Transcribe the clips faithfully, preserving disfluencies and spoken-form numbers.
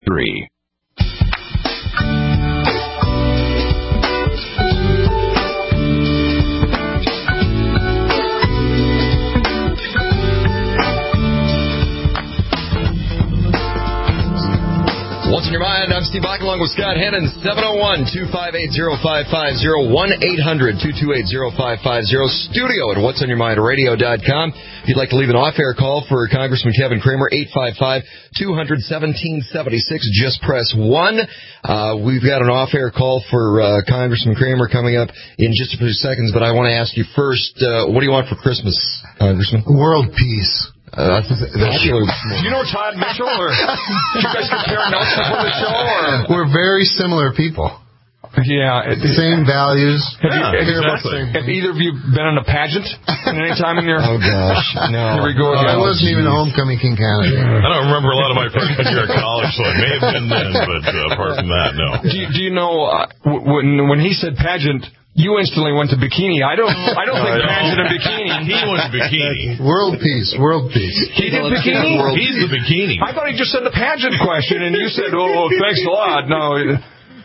Three. What's in your mind? I'm Steve Bach along with Scott Hennon. seven oh one, two five eight, oh five five oh, one eight hundred, two two eight, oh five five oh, studio at what's on your mind radio dot com. If you'd like to leave an off-air call for Congressman Kevin Cramer, eight five five, two hundred, seventeen seventy-six. Just press one. Uh, we've got an off-air call for uh, Congressman Cramer coming up in just a few seconds, but I want to ask you first, uh, what do you want for Christmas, Congressman? World peace. Uh, that's, that's do you know Todd Mitchell? Or do you guys compare notes before the show? Or? We're very similar people. Yeah. It, Same values. Have, yeah, you, have, exactly. have either of you been in a pageant at any time in your... Oh, gosh. No. Here we go No, again. I wasn't even a homecoming king candidate. I don't remember a lot of my freshman year at college, so I may have been then, but uh, apart from that, no. Do you, do you know, uh, when, when he said pageant... You instantly went to bikini. I don't. I don't think pageant and bikini. He went to bikini. World peace. World peace. He did bikini. He's the bikini. I thought he just said the pageant question, and you said, "Oh, well, thanks a lot." No,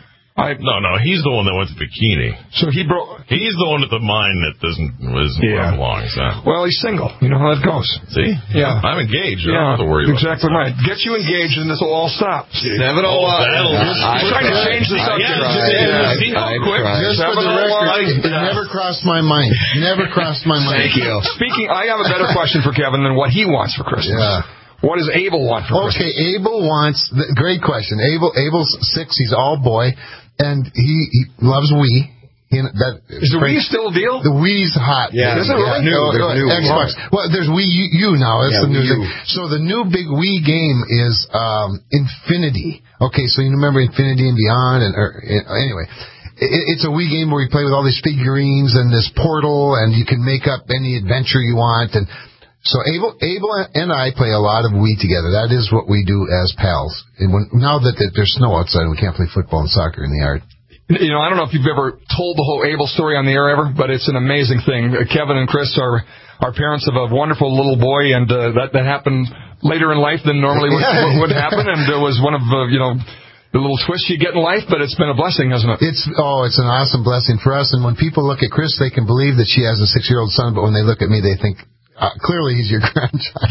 I. No, no. He's the one that went to bikini. So he broke. He's the one at the mine that doesn't isn't Yeah. where it belongs. Huh? Well, he's single. You know how that goes. See? Yeah. I'm engaged. I Yeah. don't have to worry about exactly right. Get you engaged, and this will all stop. seven oh one. I'm trying to change the subject. Yeah, See how quick. Just for the record, it never crossed my mind. Never crossed my mind. Thank you. Speaking, I have a better question for Kevin than what he wants for Christmas. Yeah. What does Abel want for Okay, Christmas? Abel wants. Great question. Abel. Abel's six. He's all boy, and he, he loves Wii. He, that, Is the Wii still a deal? The Wii's hot. Yeah. Is it really? New. No, There's no, new. Xbox. Well, there's Wii U now. That's Yeah, the new Wii U. thing. So the new big Wii game is um, Infinity. Okay, so you remember Infinity and Beyond, and or, anyway. It's a Wii game where you play with all these figurines and this portal, and you can make up any adventure you want. And so Abel, Abel and I play a lot of Wii together. That is what we do as pals. And when, now that there's snow outside, we can't play football and soccer in the yard. You know, I don't know if you've ever told the whole Abel story on the air ever, but it's an amazing thing. Kevin and Chris are are parents of a wonderful little boy, and uh, that that happened later in life than normally would, would happen, and it was one of uh, you know. the little twists you get in life, but it's been a blessing, hasn't it? It's oh, it's an awesome blessing for us. And when people look at Chris, they can believe that she has a six-year-old son, but when they look at me, they think uh, clearly he's your grandchild.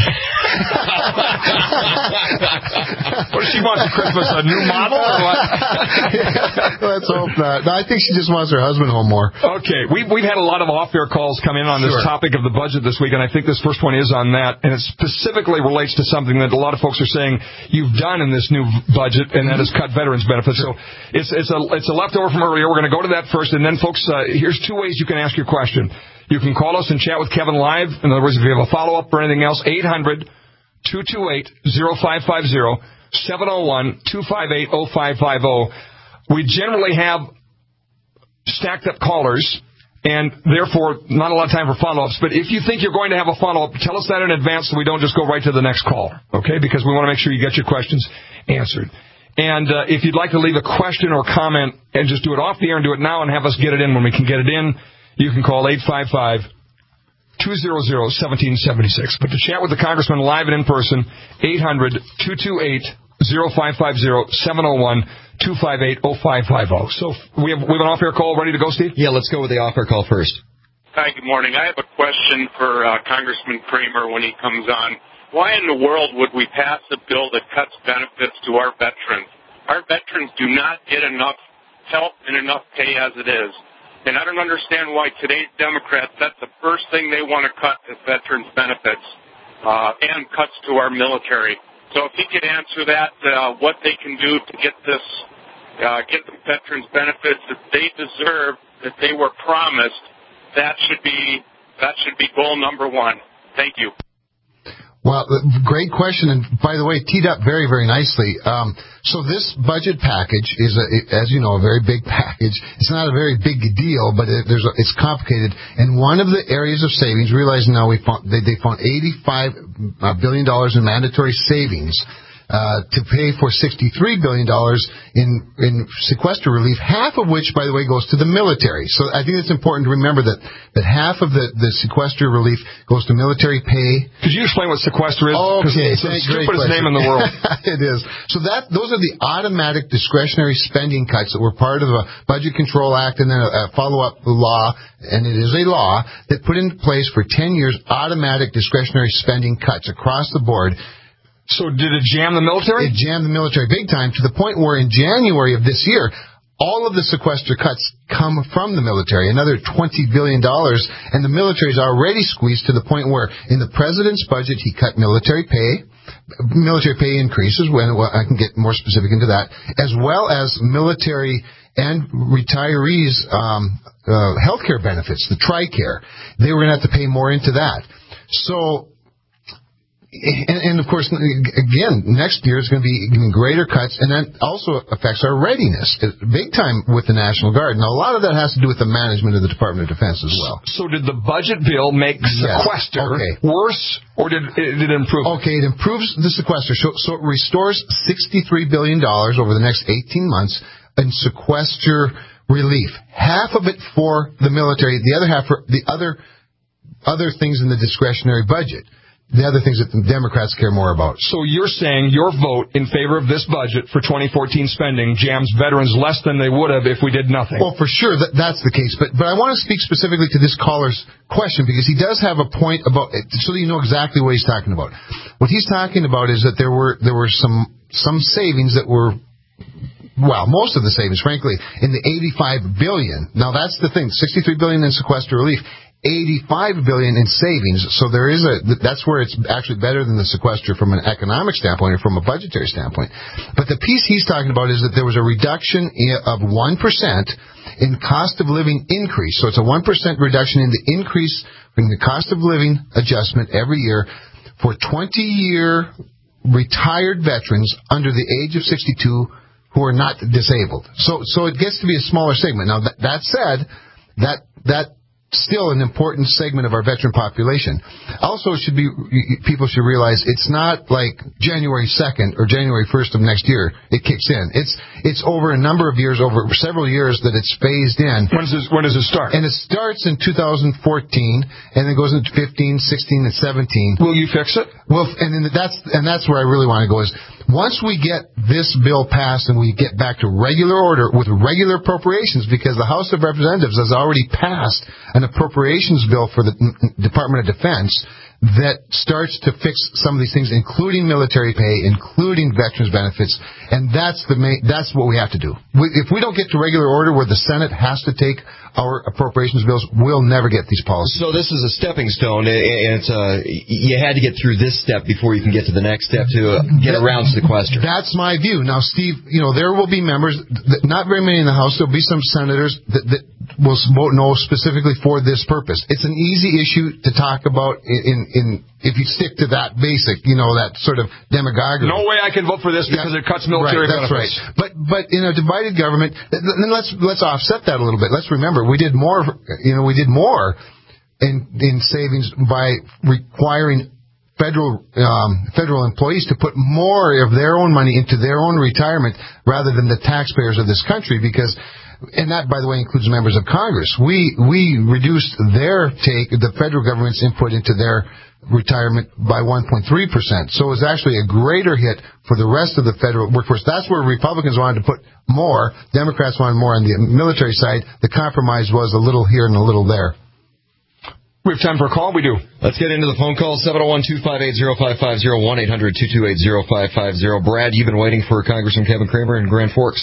What does she want for Christmas? A new model or what? Yeah, let's hope not. No, I think she just wants her husband home more. Okay, we've we've had a lot of off-air calls come in on this Sure. topic of the budget this week, and I think this first one is on that, and it specifically relates to something that a lot of folks are saying you've done in this new budget, and that is cut veterans benefits. So it's it's a it's a leftover from earlier. We're going to go to that first, and then, folks, uh, here's two ways you can ask your question. You can call us and chat with Kevin live. In other words, if you have a follow-up or anything else, eight hundred, two two eight, oh five five oh, seven oh one, two five eight, oh five five oh. We generally have stacked up callers, and therefore not a lot of time for follow-ups. But if you think you're going to have a follow-up, tell us that in advance so we don't just go right to the next caller, okay? Because we want to make sure you get your questions answered. And uh, if you'd like to leave a question or comment and just do it off the air and do it now and have us get it in when we can get it in, you can call eight five five, two hundred, one seven seven six. But to chat with the Congressman live and in person, eight hundred, two two eight, oh five five oh, seven oh one, two five eight, oh five five oh. So we have, we have an off-air call ready to go, Steve? Yeah, let's go with the off-air call first. Hi, good morning. I have a question for uh, Congressman Cramer when he comes on. Why in the world would we pass a bill that cuts benefits to our veterans? Our veterans do not get enough help and enough pay as it is. And I don't understand why today's Democrats, that's the first thing they want to cut is veterans' benefits uh, and cuts to our military. So if he could answer that, uh, what they can do to get this, uh, get the veterans' benefits that they deserve, that they were promised, that should be that should be goal number one. Thank you. Well, great question, and by the way, teed up very, very nicely. Um, so this budget package is, a, as you know, a very big package. It's not a very big deal, but it, there's a, it's complicated. And one of the areas of savings, realize now we found, they, they found eighty-five billion dollars in mandatory savings uh, to pay for sixty-three billion dollars in, in sequester relief, half of which, by the way, goes to the military. So I think it's important to remember that, that half of the, the sequester relief goes to military pay. Could you explain what sequester is? Okay, it's the stupidest name in the world. It is. So that those are the automatic discretionary spending cuts that were part of a Budget Control Act and then a, a follow-up law, and it is a law that put in place for ten years automatic discretionary spending cuts across the board. So did it jam the military? It jammed the military big time to the point where in January of this year, all of the sequester cuts come from the military, another twenty billion dollars, and the military is already squeezed to the point where in the president's budget he cut military pay, military pay increases, when well, I can get more specific into that, as well as military and retirees' um, uh, health care benefits, the TRICARE. They were going to have to pay more into that. So... And, and, of course, again, next year is going to be even greater cuts, and that also affects our readiness big time with the National Guard. Now, a lot of that has to do with the management of the Department of Defense as well. So did the budget bill make sequester yes. okay. worse, or did it, did it improve? Okay, it improves the sequester. So, so it restores sixty-three billion dollars over the next eighteen months in sequester relief. Half of it for the military, the other half for the other other things in the discretionary budget. The other things that the Democrats care more about. So you're saying your vote in favor of this budget for twenty fourteen spending jams veterans less than they would have if we did nothing? Well, for sure, that, that's the case. But but I want to speak specifically to this caller's question because he does have a point about it, so that you know exactly what he's talking about. What he's talking about is that there were there were some some savings that were. Well, most of the savings, frankly, in the eighty-five billion dollars. Now, that's the thing, sixty-three billion dollars in sequester relief, eighty-five billion dollars in savings. So there is a, that's where it's actually better than the sequester from an economic standpoint or from a budgetary standpoint. But the piece he's talking about is that there was a reduction of one percent in cost of living increase. So it's a one percent reduction in the increase in the cost of living adjustment every year for twenty-year retired veterans under the age of sixty-two who are not disabled. So, so it gets to be a smaller segment. Now, that, that said, that, that still an important segment of our veteran population. Also, it should be, people should realize it's not like January second or January first of next year it kicks in. It's, it's over a number of years, over several years that it's phased in. When does it, when does it start? And it starts in two thousand fourteen and then goes into fifteen, sixteen, and seventeen. Will you fix it? Well, and then that's, and that's where I really want to go is, once we get this bill passed and we get back to regular order with regular appropriations, because the House of Representatives has already passed an appropriations bill for the Department of Defense that starts to fix some of these things, including military pay, including veterans benefits, and that's the main, that's what we have to do. We, if we don't get to regular order where the Senate has to take our appropriations bills, we'll never get these policies. So this is a stepping stone, and it's uh, you had to get through this step before you can get to the next step to uh, get that, around sequester. That's my view. Now, Steve, you know, there will be members, not very many in the House, there'll be some senators that, that will vote no specifically for this purpose. It's an easy issue to talk about in, in if you stick to that basic, you know, that sort of demagoguery. No way I can vote for this because yeah, it cuts military right, that's benefits. Right. But but in a divided government, then let's let's offset that a little bit. Let's remember we did more. You know, we did more in in savings by requiring federal um, federal employees to put more of their own money into their own retirement rather than the taxpayers of this country, because. And that, by the way, includes members of Congress. We we reduced their take, the federal government's input into their retirement by one point three percent. So it was actually a greater hit for the rest of the federal workforce. That's where Republicans wanted to put more. Democrats wanted more on the military side. The compromise was a little here and a little there. We have time for a call? We do. Let's get into the phone call. seven oh one, two five eight, oh five five oh, one eight hundred, two two eight, oh five five oh. Brad, you've been waiting for Congressman Kevin Cramer in Grand Forks.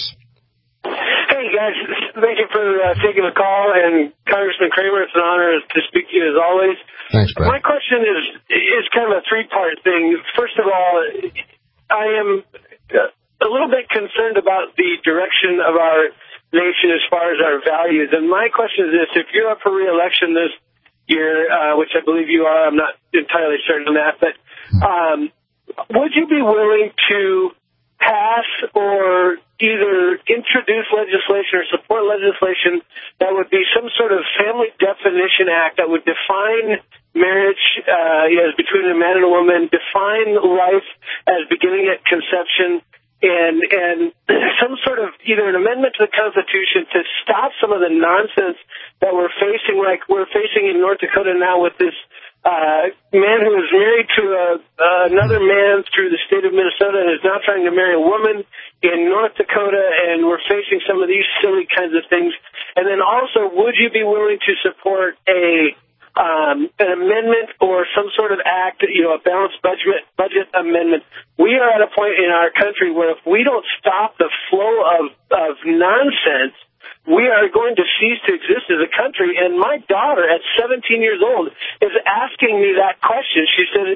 Guys, thank you for uh, taking the call, and Congressman Cramer, it's an honor to speak to you as always. Thanks, Brad. My question is is kind of a three-part thing. First of all, I am a little bit concerned about the direction of our nation as far as our values, and my question is this: if you're up for re-election this year, uh, which I believe you are, I'm not entirely certain on that, but um, would you be willing to pass or either int- introduce legislation or support legislation that would be some sort of family definition act that would define marriage uh, as between a man and a woman, define life as beginning at conception, and and some sort of either an amendment to the Constitution to stop some of the nonsense that we're facing, like we're facing in North Dakota now with this uh, man who is married to a, uh, another man through the state of Minnesota and is now trying to marry a woman in North Dakota, and we're facing some of these silly kinds of things. And then also, would you be willing to support a Um, an amendment or some sort of act, you know, a balanced budget budget amendment? We are at a point in our country where if we don't stop the flow of, of nonsense, we are going to cease to exist as a country. And my daughter, at seventeen years old, is asking me that question. She said,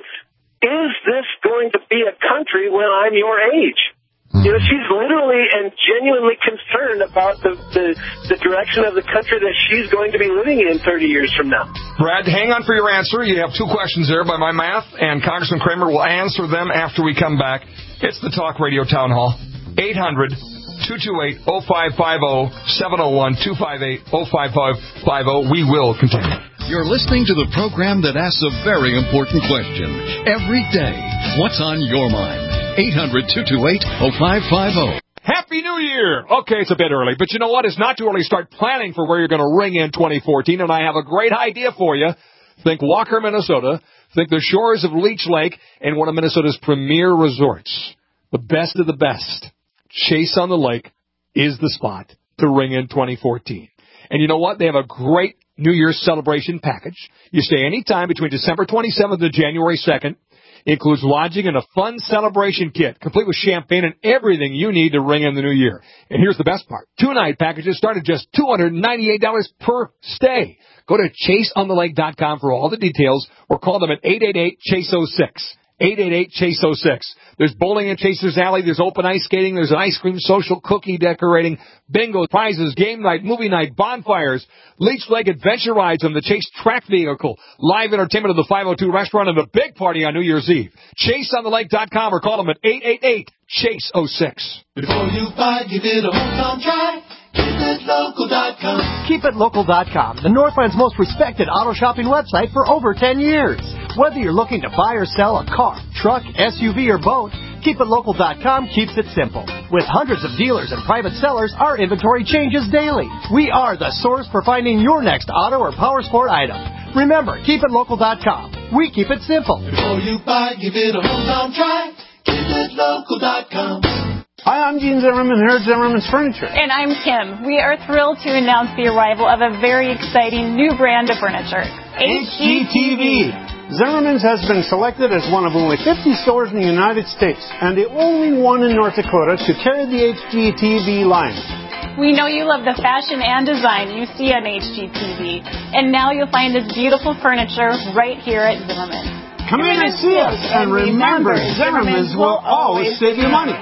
is this going to be a country when I'm your age? You know, she's literally and genuinely concerned about the, the, the direction of the country that she's going to be living in thirty years from now. Brad, hang on for your answer. You have two questions there by my math, and Congressman Kramer will answer them after we come back. It's the Talk Radio Town Hall. eight hundred, two two eight, oh five five oh, seven oh one, two five eight, oh five five oh. We will continue. You're listening to the program that asks a very important question every day. What's on your mind? eight hundred, two two eight, oh five five oh. Happy New Year! Okay, it's a bit early, but you know what? It's not too early to start planning for where you're going to ring in twenty fourteen, and I have a great idea for you. Think Walker, Minnesota. Think the shores of Leech Lake and one of Minnesota's premier resorts. The best of the best. Chase on the Lake is the spot to ring in twenty fourteen. And you know what? They have a great New Year's celebration package. You stay anytime between December twenty-seventh and January second. It includes lodging and a fun celebration kit, complete with champagne and everything you need to ring in the new year. And here's the best part. Two-night packages start at just two hundred ninety-eight dollars per stay. Go to chase on the lake dot com for all the details or call them at eight eight eight, chase oh six. eight eight eight, chase oh six. There's bowling in Chaser's Alley. There's open ice skating. There's an ice cream social, cookie decorating, bingo, prizes, game night, movie night, bonfires, Leech Lake adventure rides on the Chase track vehicle, live entertainment of the five oh two restaurant, and a big party on New Year's Eve. chase on the lake dot com or call them at eight eight eight, chase oh six. Before you buy, give it a hometown try. keep it local dot com. keep it local dot com, the Northland's most respected auto shopping website for over ten years. Whether you're looking to buy or sell a car, truck, S U V, or boat, keep it local dot com keeps it simple. With hundreds of dealers and private sellers, our inventory changes daily. We are the source for finding your next auto or power sport item. Remember, keep it local dot com. We keep it simple. Before you buy, give it a hometown try. keep it local dot com. Hi, I'm Gene Zimmerman here at Zimmerman's Furniture. And I'm Kim. We are thrilled to announce the arrival of a very exciting new brand of furniture. H G T V. Zimmerman's has been selected as one of only fifty stores in the United States and the only one in North Dakota to carry the H G T V line. We know you love the fashion and design you see on H G T V. And now you'll find this beautiful furniture right here at Zimmerman's. Come in and see us, and remember, Zimmerman's will always save you money.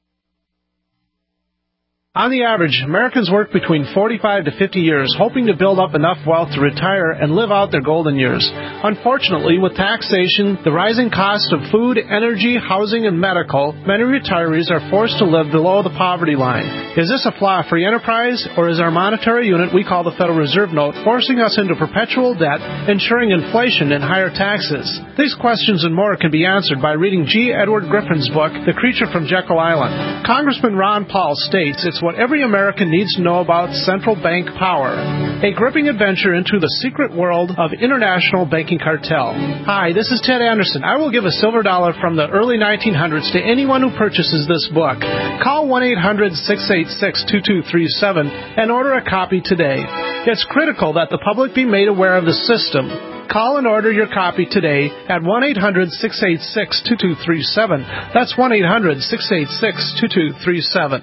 On the average, Americans work between forty-five to fifty years, hoping to build up enough wealth to retire and live out their golden years. Unfortunately, with taxation, the rising cost of food, energy, housing, and medical, many retirees are forced to live below the poverty line. Is this a flaw-free enterprise, or is our monetary unit we call the Federal Reserve Note forcing us into perpetual debt, ensuring inflation and higher taxes? These questions and more can be answered by reading G. Edward Griffin's book, The Creature from Jekyll Island. Congressman Ron Paul states it's what every American needs to know about central bank power. A gripping adventure into the secret world of international banking cartel. Hi, this is Ted Anderson. I will give a silver dollar from the early nineteen hundreds to anyone who purchases this book. Call one eight hundred, six eight six, two two three seven and order a copy today. It's critical that the public be made aware of the system. Call and order your copy today at one eight hundred, six eight six, two two three seven. That's one eight hundred, six eight six, two two three seven.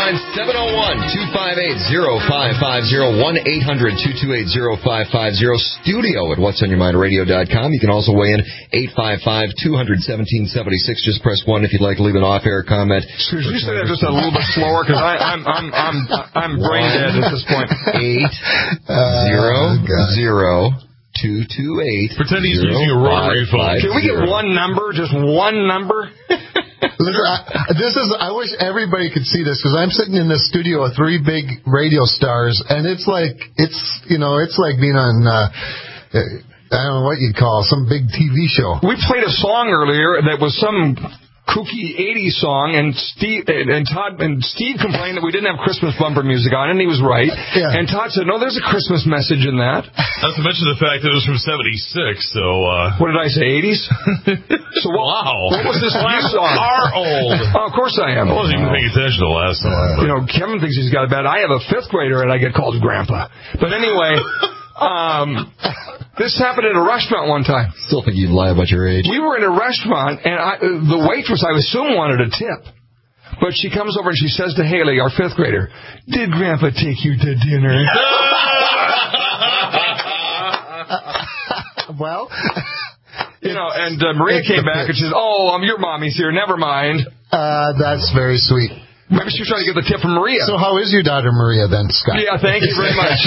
line, seven oh one, two five eight, oh five five oh, one eight hundred, two two eight, oh five five oh, studio at whats on your mind radio dot com. You can also weigh in, eight five five, two hundred, seventeen seventy-six. Just press one if you'd like to leave an off-air comment. Could you say that just a little bit slower? Because I'm, I'm, I'm, I'm brain dead at this point. Eight, zero, zero. Two two eight. Pretend he's using a rotary phone. Can we get one number? Just one number? Listen, I, this is. I wish everybody could see this because I'm sitting in the studio with three big radio stars, and it's like it's you know it's like being on. Uh, I don't know what you'd call some big T V show. We played a song earlier that was some kooky eighties song, and Steve and, and Todd and Steve complained that we didn't have Christmas bumper music on, and he was right. Yeah. And Todd said, "No, there's a Christmas message in that." Not to mention the fact that it was from seventy-six. So uh... what did I say? eighties? So what, wow. What was this last song? Are old. Oh, of course I am. I wasn't even paying attention to the last song. Uh, you know, Kevin thinks he's got a bad. I have a fifth grader, and I get called Grandpa. But anyway. Um, this happened at a restaurant one time. Still think you'd lie about your age. We were in a restaurant, and I, the waitress, I assume, wanted a tip. But she comes over and she says to Haley, our fifth grader, "Did Grandpa take you to dinner?" Well, you know, and uh, Maria came back and she says, "Oh, um, your mommy's here. Never mind." Uh, that's very sweet. Maybe she was trying to get the tip from Maria. So how is your daughter Maria then, Scott? Yeah, thank you very much.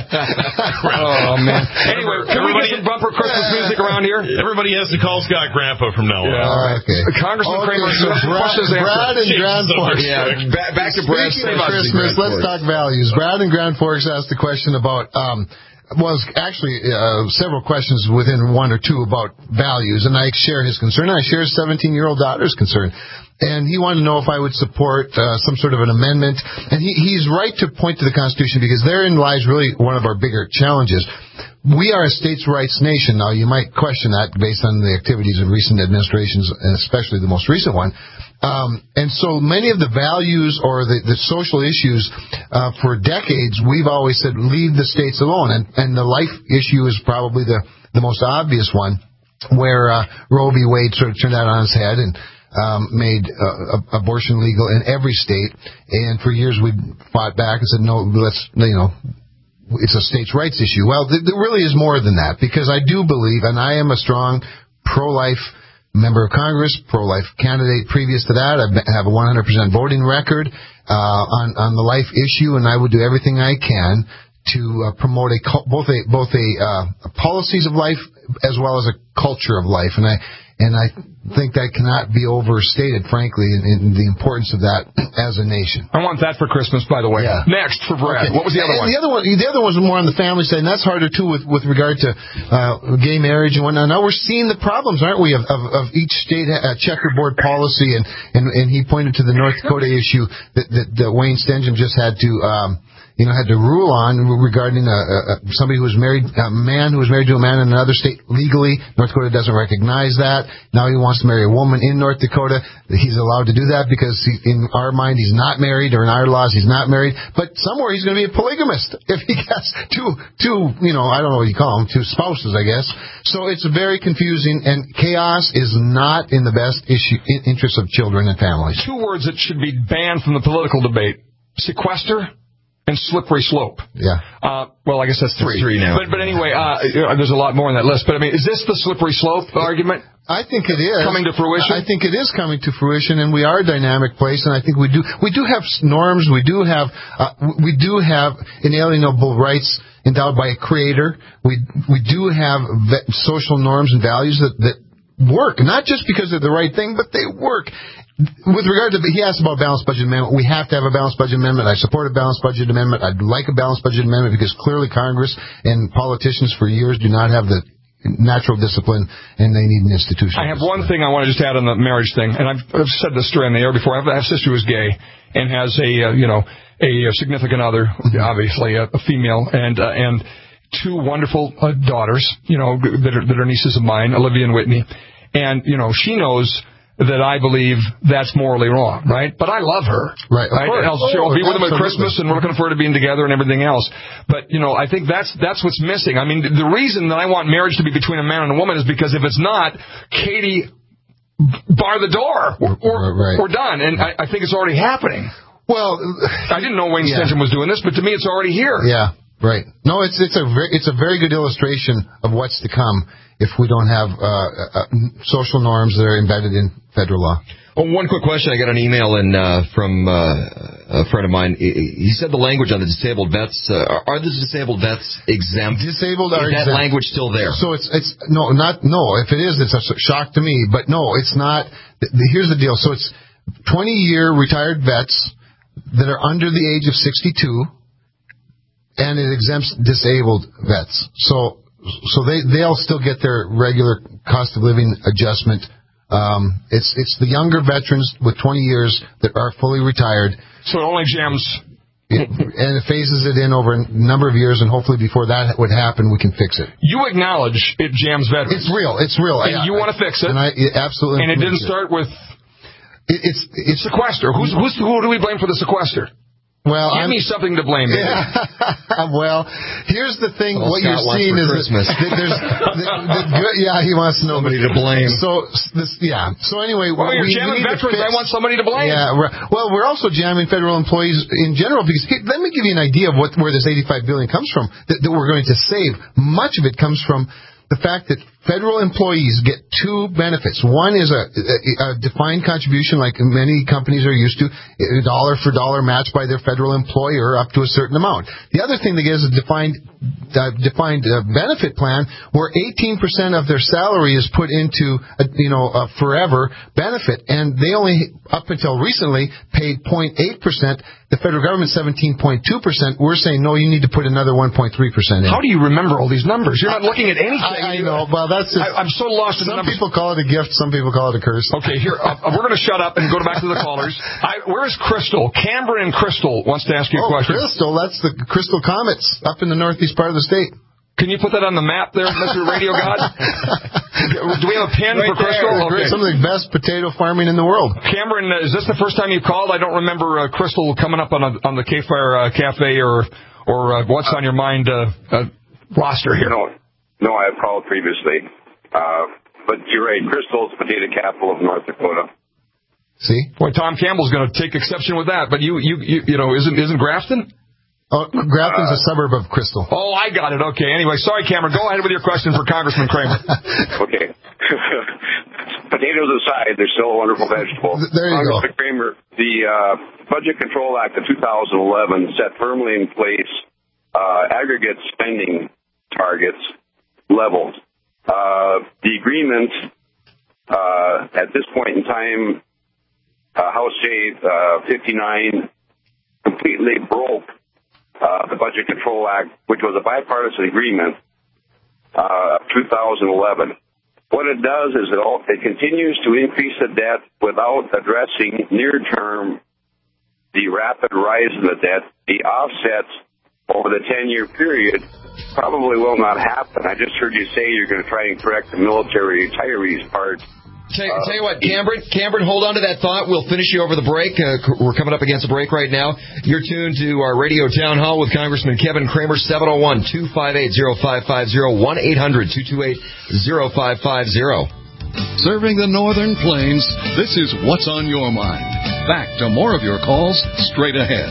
Oh, man. Anyway, can we get some bumper Christmas music around here? Everybody has to call Scott Grandpa from now on. Yeah. Okay. Congressman okay, Kramer, so Brad, Brad and Grand Forks. Yeah, back, back to Brad. Speaking of Christmas, let's talk values. Brad and Grand Forks asked the question about... Um, was actually uh, several questions within one or two about values, and I share his concern. I share his seventeen-year-old daughter's concern. And he wanted to know if I would support uh, some sort of an amendment. And he, he's right to point to the Constitution because therein lies really one of our bigger challenges. We are a states' rights nation. Now, you might question that based on the activities of recent administrations, and especially the most recent one. Um, and so many of the values or the, the social issues uh, for decades, we've always said, leave the states alone. And, and the life issue is probably the, the most obvious one, where uh, Roe v. Wade sort of turned that on its head and um, made uh, abortion legal in every state. And for years we fought back and said, no, let's, you know, it's a states' rights issue. Well, th- there really is more than that, because I do believe, and I am a strong pro-life member of Congress, pro-life candidate. Previous to that, I have a one hundred percent voting record uh, on on the life issue, and I would do everything I can to uh, promote a both a both a uh, policies of life as well as a culture of life, and I and I think that cannot be overstated, frankly, in, in the importance of that as a nation. I want that for Christmas, by the way. Yeah. Next for Brad. Okay. What was the other and one? The other one, the other one was more on the family side, and that's harder too with with regard to uh, gay marriage and whatnot. Now we're seeing the problems, aren't we, of of, of each state uh, checkerboard policy, and, and and he pointed to the North Dakota issue that that, that Wayne Stenjum just had to. Um, you know, had to rule on regarding a, a, somebody who was married, a man who was married to a man in another state legally. North Dakota doesn't recognize that. Now he wants to marry a woman in North Dakota. He's allowed to do that because he, in our mind he's not married, or in our laws he's not married. But somewhere he's going to be a polygamist if he has two, two, you know, I don't know what you call them, two spouses, I guess. So it's very confusing, and chaos is not in the best issue, in interest of children and families. Two words that should be banned from the political debate: sequester and slippery slope. Yeah. Uh, well, I guess that's three. That's three now. But, but anyway, uh, there's a lot more on that list. But, I mean, is this the slippery slope argument? I think it is. Coming to fruition? I think it is coming to fruition, and we are a dynamic place, and I think we do we do have norms, we do have uh, we do have inalienable rights endowed by a creator. We we do have ve- social norms and values that, that work, not just because they're the right thing, but they work. With regard to, he asked about balanced budget amendment. We have to have a balanced budget amendment. I support a balanced budget amendment. I'd like a balanced budget amendment because clearly Congress and politicians for years do not have the natural discipline, and they need an institution. I have one thing I want to just add on the marriage thing, and I've, I've said this story on the air before. I have a sister who's gay and has a, uh, you know, a significant other, obviously a, a female, and uh, and two wonderful uh, daughters, you know, that are, that are nieces of mine, Olivia and Whitney, and you know, she knows that I believe that's morally wrong, right? But I love her. Right. Right? And I'll, oh, I'll be with them at absolutely. Christmas, and we're looking forward to being together and everything else. But, you know, I think that's that's what's missing. I mean, the reason that I want marriage to be between a man and a woman is because if it's not, Katie, bar the door. We're, we're, right. we're done. And I, I think it's already happening. Well, I didn't know Wayne yeah. Stinson was doing this, but to me, it's already here. Yeah, right. No, it's it's a very, it's a very good illustration of what's to come if we don't have uh, uh, social norms that are embedded in federal law. Oh, one quick question. I got an email in uh, from uh, a friend of mine. He said the language on the disabled vets, uh, are the disabled vets exempt? Disabled is are that exempt. language still there? So it's it's no not no. If it is, it's a shock to me. But no, it's not. Here's the deal. So it's twenty-year retired vets that are under the age of sixty-two, and it exempts disabled vets. So so they they'll still get their regular cost of living adjustment. Um, it's it's the younger veterans with twenty years that are fully retired. So it only jams. It, and it phases it in over a number of years, and hopefully before that would happen, we can fix it. You acknowledge it jams veterans. It's real. It's real. And I, you want to fix it. And I it absolutely. And it didn't start with it, it's it's sequester. Who's, who's who do we blame for the sequester? Well, give I'm, me something to blame. Yeah. Well, here's the thing. Well, what Scott you're seeing is Christmas. that there's the, the good. Yeah, he wants to know somebody to blame. So this, yeah. So anyway, well, we, you're jamming we veterans. I want somebody to blame. Yeah. Right. Well, we're also jamming federal employees in general because hey, let me give you an idea of what where this eighty-five billion dollars comes from that, that we're going to save. Much of it comes from the fact that federal employees get two benefits. One is a, a, a defined contribution like many companies are used to, a dollar for dollar match by their federal employer up to a certain amount. The other thing they get is a defined uh, defined uh, benefit plan where eighteen percent of their salary is put into a, you know, a forever benefit, and they only, up until recently, paid zero point eight percent. The federal government, seventeen point two percent. We're saying, no, you need to put another one point three percent in. How do you remember all these numbers? You're not looking at anything. I, I know. Well, that's just, I, I'm so lost in the some numbers. people call it a gift, some people call it a curse. Okay, here, uh, we're going to shut up and go back to the callers. I, where's Crystal? Cameron and Crystal wants to ask you a oh, question. Crystal, that's the Crystal Comets up in the northeast part of the state. Can you put that on the map there, Mister Radio God? Do we have a pin right for Crystal? Okay. Some of the best potato farming in the world. Cameron, uh, is this the first time you've called? I don't remember uh, Crystal coming up on a, on the K-Fire uh, Cafe or or uh, What's on Your Mind uh, uh, roster here. No, no, I've called previously. Uh, but you're right, Crystal's potato capital of North Dakota. See? Boy, Tom Campbell's going to take exception with that. But you, you, you, you know, isn't isn't Grafton? Oh, Grafton's uh, a suburb of Crystal. Oh, I got it. Okay. Anyway, sorry, Cameron. Go ahead with your question for Congressman Kramer. Okay. Potatoes aside, they're still a wonderful vegetable. There you Congressman go. Kramer, the uh, Budget Control Act of two thousand eleven set firmly in place uh, aggregate spending targets levels. Uh, the agreement uh, at this point in time, uh, House J uh, fifty-nine completely broke Uh, the Budget Control Act, which was a bipartisan agreement uh, of two thousand eleven. What it does is it, all, it continues to increase the debt without addressing near-term the rapid rise in the debt. The offsets over the ten-year period probably will not happen. I just heard you say you're going to try and correct the military retirees part. Tell, tell you what, Cameron, Cameron, hold on to that thought. We'll finish you over the break. Uh, we're coming up against a break right now. You're tuned to our radio town hall with Congressman Kevin Kramer, seven oh one, two five eight, oh five five oh, one eight hundred, two two eight, oh five five oh. Serving the Northern Plains, this is What's on Your Mind. Back to more of your calls straight ahead.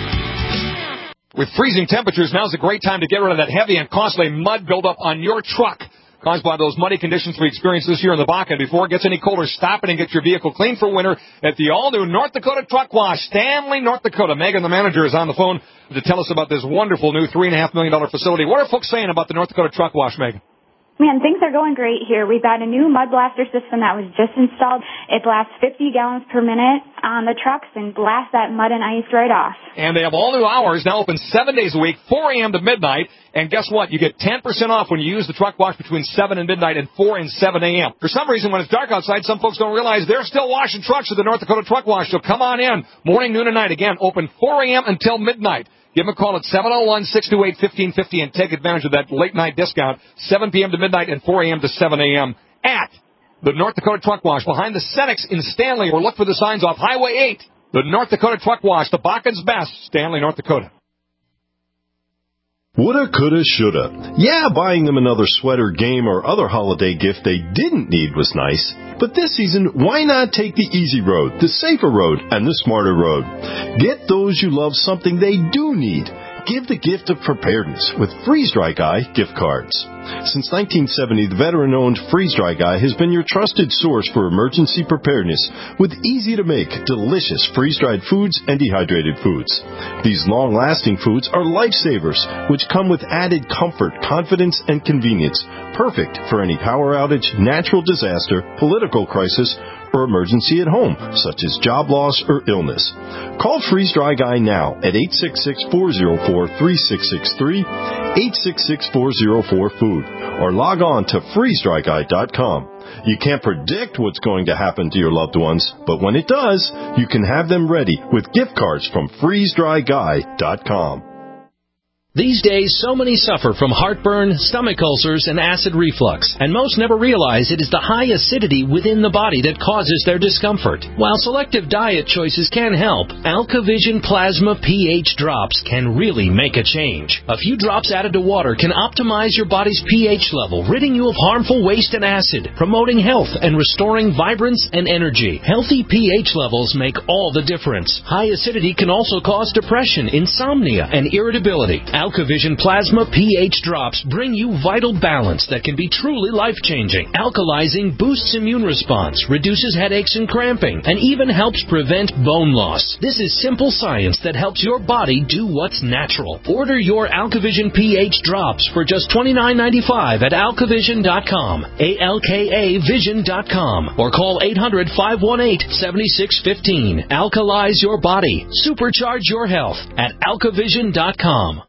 With freezing temperatures, now's a great time to get rid of that heavy and costly mud buildup on your truck caused by those muddy conditions we experienced this year in the Bakken. Before it gets any colder, stop it and get your vehicle clean for winter at the all-new North Dakota Truck Wash, Stanley, North Dakota. Megan, the manager, is on the phone to tell us about this wonderful new three point five million dollars facility. What are folks saying about the North Dakota Truck Wash, Megan? Man, things are going great here. We've got a new mud blaster system that was just installed. It blasts fifty gallons per minute on the trucks and blasts that mud and ice right off. And they have all new hours, now open seven days a week, four a.m. to midnight. And guess what? You get ten percent off when you use the truck wash between seven and midnight and four and seven a.m. For some reason, when it's dark outside, some folks don't realize they're still washing trucks at the North Dakota Truck Wash. So come on in, morning, noon, and night. Again, open four a.m. until midnight. Give them a call at seven oh one, six two eight, one five five zero and take advantage of that late-night discount, seven p.m. to midnight and four a.m. to seven a.m. at the North Dakota Truck Wash behind the Senex in Stanley, or look for the signs off Highway eight. eight. Highway eight. The North Dakota Truck Wash, Stanley, North Dakota. The North Dakota Truck Wash behind the Senex in Stanley, or look for the signs off Highway eight. The North Dakota Truck Wash, Stanley, North Dakota. The North Dakota Truck Wash, the Bakken's best, Stanley, North Dakota. Woulda, coulda, shoulda. Yeah, buying them another sweater, game, or other holiday gift they didn't need was nice. But this season, why not take the easy road, the safer road, and the smarter road? Get those you love something they do need. Give the gift of preparedness with Freeze Dry Guy gift cards. Since nineteen seventy, the veteran-owned Freeze Dry Guy has been your trusted source for emergency preparedness with easy-to-make, delicious freeze-dried foods and dehydrated foods. These long-lasting foods are lifesavers, which come with added comfort, confidence, and convenience, perfect for any power outage, natural disaster, political crisis, or emergency at home, such as job loss or illness. Call Freeze Dry Guy now at eight six six, four zero four, three six six three, eight six six, four zero four, food, or log on to freeze dry guy dot com. You can't predict what's going to happen to your loved ones, but when it does, you can have them ready with gift cards from freeze dry guy dot com. These days, so many suffer from heartburn, stomach ulcers, and acid reflux, and most never realize it is the high acidity within the body that causes their discomfort. While selective diet choices can help, AlkaVision Plasma pH drops can really make a change. A few drops added to water can optimize your body's pH level, ridding you of harmful waste and acid, promoting health and restoring vibrance and energy. Healthy pH levels make all the difference. High acidity can also cause depression, insomnia, and irritability. AlkaVision Plasma pH drops bring you vital balance that can be truly life-changing. Alkalizing boosts immune response, reduces headaches and cramping, and even helps prevent bone loss. This is simple science that helps your body do what's natural. Order your AlkaVision pH drops for just twenty-nine ninety-five at alkavision dot com, A L K A vision dot com, or call eight hundred, five one eight, seven six one five. Alkalize your body. Supercharge your health at alkavision dot com.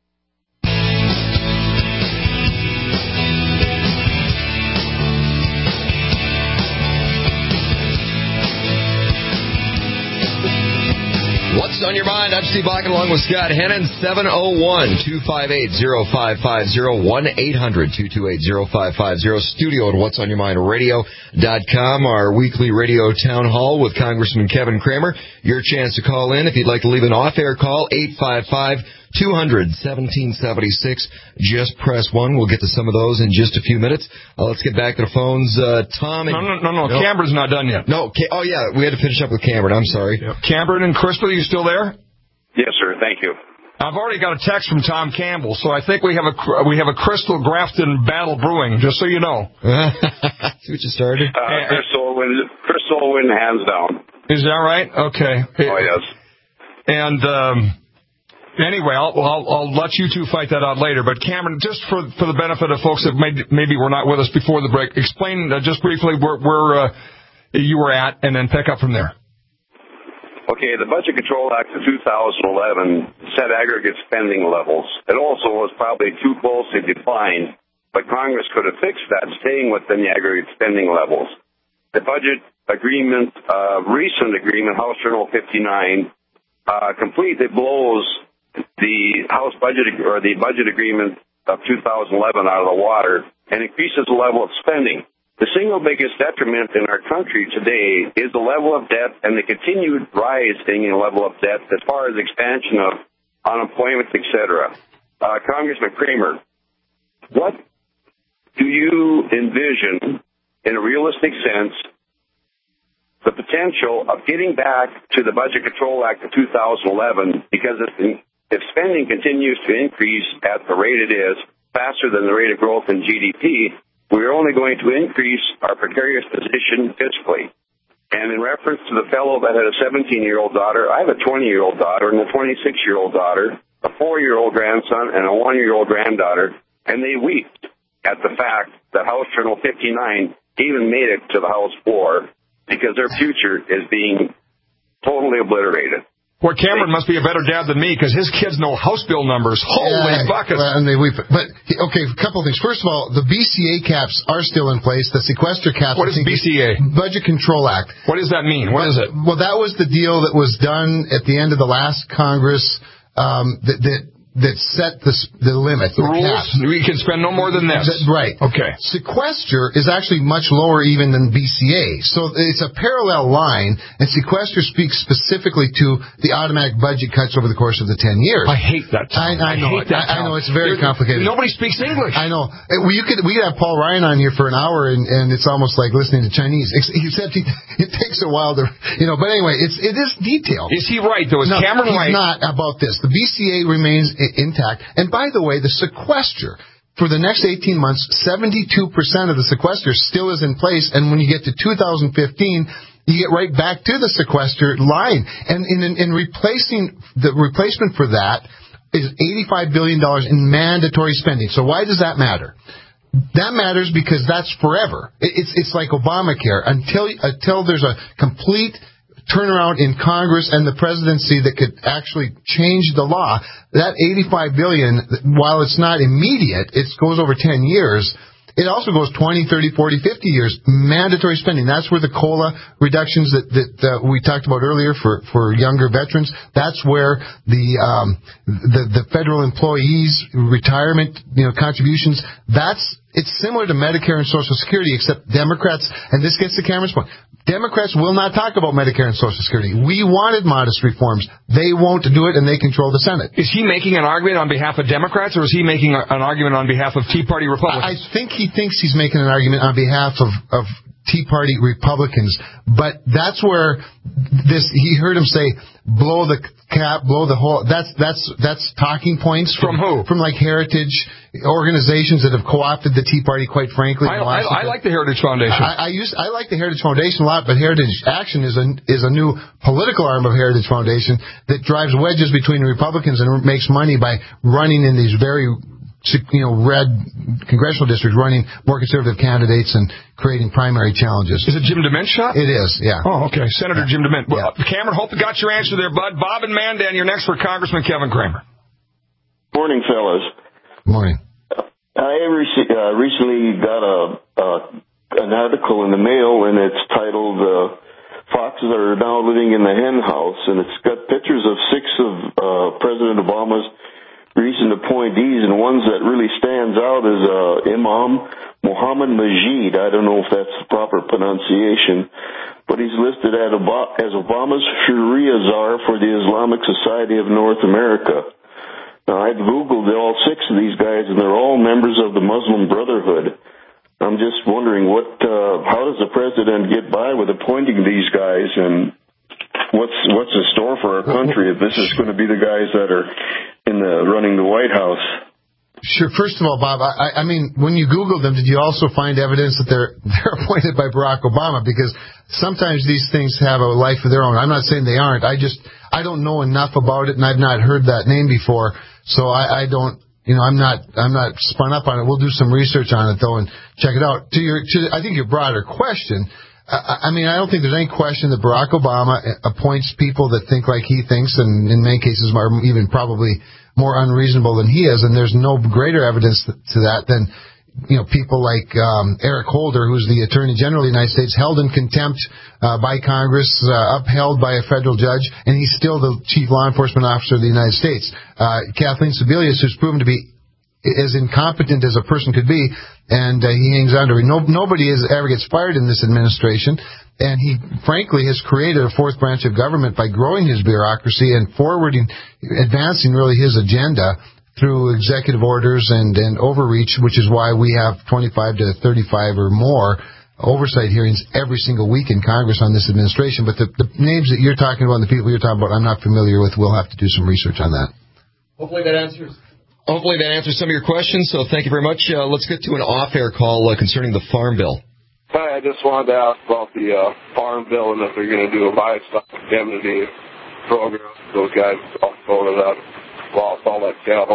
What's on your mind? I'm Steve Bach along with Scott Hennon. seven oh one, two five eight, oh five five oh, one eight hundred, two two eight, oh five five oh. Studio at what's on your mind radio dot com. Our weekly radio town hall with Congressman Kevin Cramer. Your chance to call in. If you'd like to leave an off-air call, eight five five, two hundred, seventeen seventy-six. Just press one. We'll get to some of those in just a few minutes. Uh, let's get back to the phones. Uh, Tom and... No, no, no, no. no. Cameron's not done yet. No. Ca- oh, yeah. We had to finish up with Cameron. I'm sorry. Yep. Cameron and Crystal, you still there? Yes, sir. Thank you. I've already got a text from Tom Campbell, so I think we have a we have a Crystal Grafton battle brewing, just so you know. See what you started? Uh, Crystal win, Crystal win hands down. Is that right? Okay. Oh, yes. And... um Anyway, I'll, I'll, I'll let you two fight that out later. But Cameron, just for for the benefit of folks that may, maybe were not with us before the break, explain uh, just briefly where, where uh, you were at, and then pick up from there. Okay, the Budget Control Act of two thousand eleven set aggregate spending levels. It also was probably too closely defined, but Congress could have fixed that, staying within the aggregate spending levels. The budget agreement, uh, recent agreement, House Journal fifty-nine, uh, completely blows the House budget or the budget agreement of two thousand eleven out of the water and increases the level of spending. The single biggest detriment in our country today is the level of debt and the continued rising in level of debt as far as expansion of unemployment, et cetera. Uh, Congressman Cramer, what do you envision in a realistic sense the potential of getting back to the Budget Control Act of two thousand eleven, because if, if spending continues to increase at the rate it is, faster than the rate of growth in G D P, we're only going to increase our precarious position fiscally. And in reference to the fellow that had a seventeen-year-old daughter, I have a twenty-year-old daughter and a twenty-six-year-old daughter, a four-year-old grandson, and a one-year-old granddaughter, and they wept at the fact that House Journal fifty-nine even made it to the House floor, because their future is being totally obliterated. Well, Cameron must be a better dad than me, because his kids know House bill numbers. Holy yeah, buckets. Well, and they weep. But, okay, a couple of things. First of all, the B C A caps are still in place. The sequester caps. What is B C A? Budget Control Act. What does that mean? What is it? Well, that was the deal that was done at the end of the last Congress um, that, that that set the the limit, the, the rules. Cap. We can spend no more than this. Right. Okay. Sequester is actually much lower even than B C A, so it's a parallel line. And sequester speaks specifically to the automatic budget cuts over the course of the ten years. I hate that. I, I know. I, hate that I, I know it's very There's, complicated. Nobody speaks English. I know. We you could we could have Paul Ryan on here for an hour, and, and it's almost like listening to Chinese. Except he, it takes a while to, you know. But anyway, it's it is detailed. Is he right though? Is no, Cameron he's right? Not about this. The B C A remains intact. And by the way, the sequester, for the next eighteen months, seventy-two percent of the sequester still is in place. And when you get to two thousand fifteen, you get right back to the sequester line. And in, in, in replacing, the replacement for that is eighty-five billion dollars in mandatory spending. So why does that matter? That matters because that's forever. It's, it's like Obamacare. Until, until there's a complete turnaround in Congress and the presidency that could actually change the law, that eighty-five billion dollars, while it's not immediate, it goes over ten years, it also goes twenty, thirty, forty, fifty years, mandatory spending. That's where the COLA reductions that, that uh, we talked about earlier for, for younger veterans, that's where the, um, the, the federal employees' retirement, you know, contributions, that's, it's similar to Medicare and Social Security, except Democrats, and this gets to Cameron's point, Democrats will not talk about Medicare and Social Security. We wanted modest reforms. They won't do it, and they control the Senate. Is he making an argument on behalf of Democrats, or is he making a, an argument on behalf of Tea Party Republicans? I think he thinks he's making an argument on behalf of, of Tea Party Republicans, but that's where this, he heard him say, blow the cap, blow the whole, that's, that's, that's talking points from, from who? From like heritage organizations that have co-opted the Tea Party, quite frankly. I, I, I like the Heritage Foundation. I, I used, I like the Heritage Foundation a lot, but Heritage Action is a, is a new political arm of Heritage Foundation that drives wedges between Republicans and makes money by running in these very, you know, red congressional districts, running more conservative candidates and creating primary challenges. Is it Jim DeMint shot? It is, yeah. Oh, okay. Senator yeah. Jim DeMint. Well, yeah. Cameron, hope you got your answer there, bud. Bob and Mandan, you're next for Congressman Kevin Cramer. Morning, fellas. Morning. I rec- uh, recently got a uh, an article in the mail, and it's titled uh, "Foxes Are Now Living in the Hen House," and it's got pictures of six of uh, President Obama's recent appointees, and ones that really stands out is uh, Imam Mohammed Majid. I don't know if that's the proper pronunciation, but he's listed as Obama's Sharia czar for the Islamic Society of North America. Now, I've Googled all six of these guys, and they're all members of the Muslim Brotherhood. I'm just wondering, what, uh, how does the president get by with appointing these guys, and what's what's in store for our country if this is going to be the guys that are in the running the White House? Sure. First of all, Bob, I, I mean, when you Googled them, did you also find evidence that they're they're appointed by Barack Obama? Because sometimes these things have a life of their own. I'm not saying they aren't. I just I don't know enough about it, and I've not heard that name before, so I, I don't. You know, I'm not I'm not spun up on it. We'll do some research on it though and check it out. To your, to I think your broader question. I mean, I don't think there's any question that Barack Obama appoints people that think like he thinks, and in many cases are even probably more unreasonable than he is. And there's no greater evidence to that than, you know, people like um, Eric Holder, who's the Attorney General of the United States, held in contempt uh, by Congress, uh, upheld by a federal judge, and he's still the Chief Law Enforcement Officer of the United States. Uh, Kathleen Sebelius, who's proven to be as incompetent as a person could be, and uh, he hangs on to it. No, nobody is, ever gets fired in this administration, and he, frankly, has created a fourth branch of government by growing his bureaucracy and forwarding, advancing really his agenda through executive orders and, and overreach, which is why we have twenty-five to thirty-five or more oversight hearings every single week in Congress on this administration. But the, the names that you're talking about and the people you're talking about, I'm not familiar with. We'll have to do some research on that. Hopefully that answers... Hopefully that answers some of your questions, so thank you very much. Uh, let's get to an off-air call uh, concerning the Farm Bill. Hi, I just wanted to ask about the uh, Farm Bill and if they're going to do a livestock indemnity program. Those guys all voted up, lost all that cattle.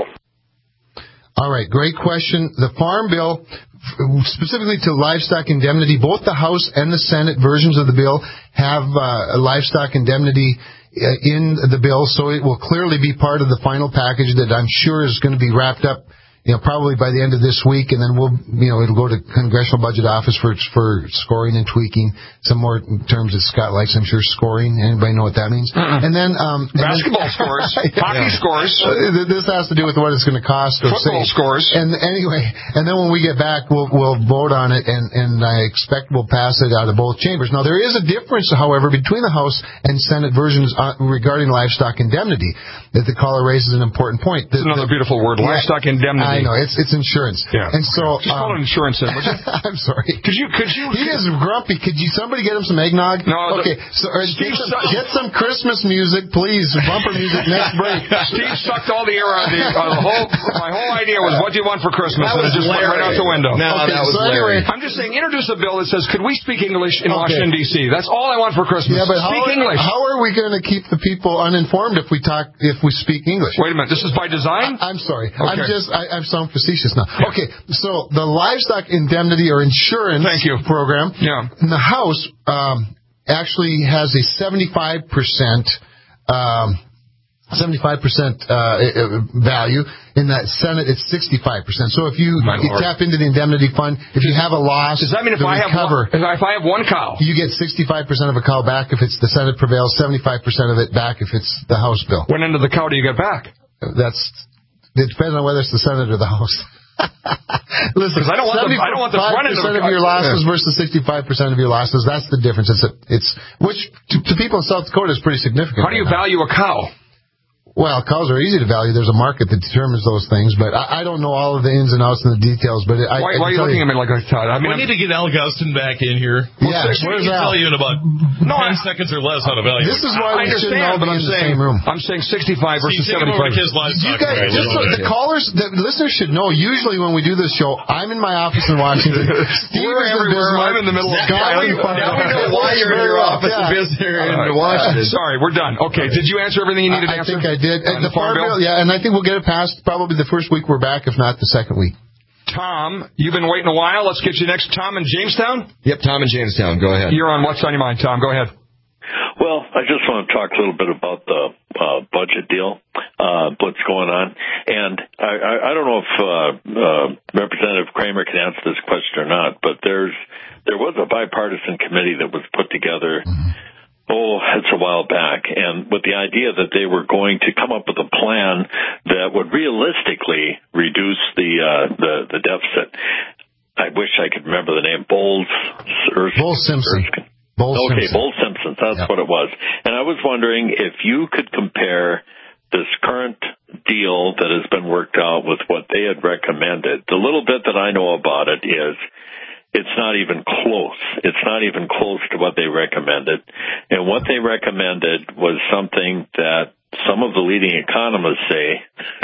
All right, great question. The Farm Bill, specifically to livestock indemnity, both the House and the Senate versions of the bill have uh, a livestock indemnity in the bill, so it will clearly be part of the final package that I'm sure is going to be wrapped up you know, probably by the end of this week, and then we'll, you know, it'll go to Congressional Budget Office for for scoring and tweaking some more terms that Scott likes. I'm sure scoring. Anybody know what that means? Uh-uh. And then um, basketball and then, scores, hockey yeah. scores. Uh, this has to do with what it's going to cost or football save. scores. And anyway, and then when we get back, we'll we'll vote on it, and and I expect we'll pass it out of both chambers. Now there is a difference, however, between the House and Senate versions uh, regarding livestock indemnity. That the caller raises an important point. The, It's another the, beautiful word, yeah, livestock indemnity. I know it's it's insurance. Yeah. And so just call um, it insurance, then, would you? I'm sorry. Could you? Could you? He is grumpy. Could you somebody get him some eggnog? No. Okay. The, So uh, Steve get, some, sucked, get some Christmas music, please. Bumper music next break. Steve sucked all the air out of the, uh, the whole. My whole idea was, what do you want for Christmas? That And it was just went right out the window. No, Okay, that was so Larry. anyway- I'm just saying, introduce a bill that says, could we speak English in Okay. Washington, D C? That's all I want for Christmas. Yeah, but how, speak English. how are we going to keep the people uninformed if we talk if we speak English? Wait a minute. This is by design? I, I'm sorry. Okay. I'm just I, I'm sound facetious now. Okay, so the livestock indemnity or insurance Thank you. program Yeah. in the House um, actually has a seventy-five percent um, seventy-five percent uh, value. In that Senate, it's sixty-five percent. So if you, you tap into the indemnity fund, if you have a loss, does that mean if the I have recover, one, if I have one cow, you get sixty-five percent of a cow back if it's the Senate prevails, seventy-five percent of it back if it's the House bill. What end of the cow do you get back? That's it depends on whether it's the Senate or the House. Listen, I don't want the, I don't want the front end of, of your losses versus sixty-five percent of your losses. That's the difference. It's a, it's which to, to people in South Dakota is pretty significant. How do you value a cow? Well, cows are easy to value. There's a market that determines those things, but I, I don't know all of the ins and outs and the details. But I, why, I why are you looking you, at me like that, Todd? I mean, we I'm, need to get Al Guston back in here. Yeah, we where's can Al? tell you in about no, ten I, seconds or less how to value. This is why I we shouldn't all be in the saying, same room. I'm saying sixty-five versus See, seventy-five. You guys, just so the callers, the listeners should know. Usually, when we do this show, I'm in my office in Washington. Steve We're is everywhere. I'm in the middle of now, we, now we know why you're in your office yeah. in business in uh, Washington. Sorry, we're done. Okay, did you answer everything you needed I, to answer? I think I did. On the, the farm bill? yeah, and I think we'll get it passed probably the first week we're back, if not the second week. Tom, you've been waiting a while. Let's get you next. Tom in Jamestown? Yep, Tom in Jamestown. Go ahead. You're on What's on Your Mind, Tom. Go ahead. Well, I just want to talk a little bit about the uh, budget deal, uh, what's going on. And I, I, I don't know if uh, uh, Representative Kramer can answer this question or not, but there's there was a bipartisan committee that was put together mm-hmm. Oh, it's a while back, and with the idea that they were going to come up with a plan that would realistically reduce the uh, the, the deficit. I wish I could remember the name. Bowles, Erskine, Bowles Simpson. Erskine. Bowles okay, Simpson. Bowles Simpson. That's yep. what it was. And I was wondering if you could compare this current deal that has been worked out with what they had recommended. The little bit that I know about it is it's not even close. It's not even close to what they recommended. And what they recommended was something that some of the leading economists say